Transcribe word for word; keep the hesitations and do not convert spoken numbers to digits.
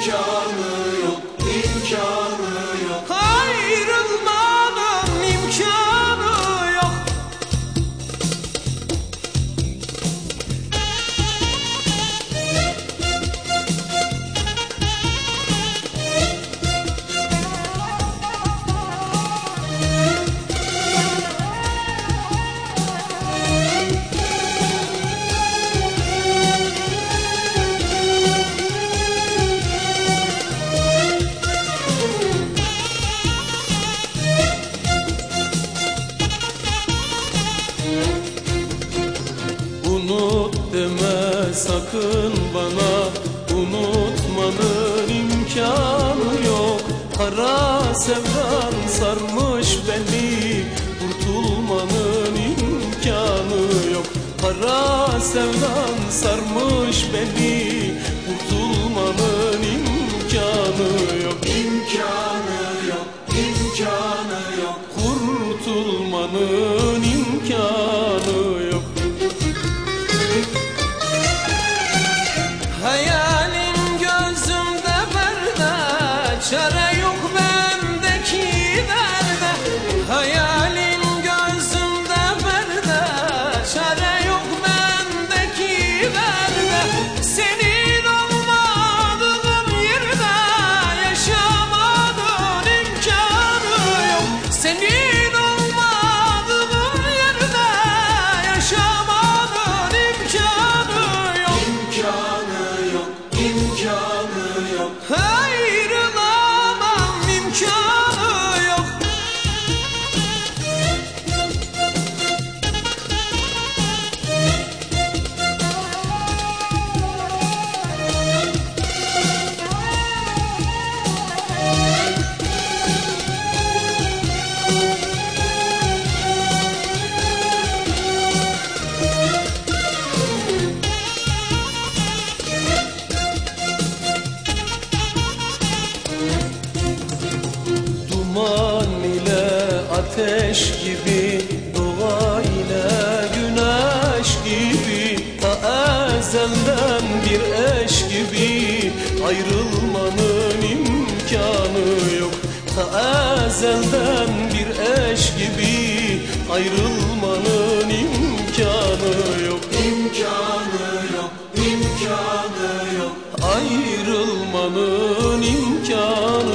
imkanı yok, imkanı yok. Ayrılmanın imkanı yok. Unut deme sakın bana, unutmanın imkanı yok. Kara sevdan sarmış beni, kurtulmanın imkanı yok. Kara sevdan sarmış beni, kurtulmanın imkanı yok. İmkanı yok, imkanı yok. Kurtulmanın imkanı yok. Hayalin gözümde perde, çare yok bendeki derde. Hayalin gözümde perde, çare yok bendeki derde. Senin olmadığın yerde yaşamanın imkanı yok. Senin olmadığın yerde yaşamanın imkanı yok. İmkanı yok, imkanı yok. Ayrılamam imkanı yok. Duman ile ateş gibi, doğa ile güneş gibi, ta ezelden bir eş gibi, ayrılmanın imkanı yok. Ta ezelden bir eş gibi, ayrılmanın imkanı yok. İmkanı yok, imkanı yok. Ayrılmanın imkanı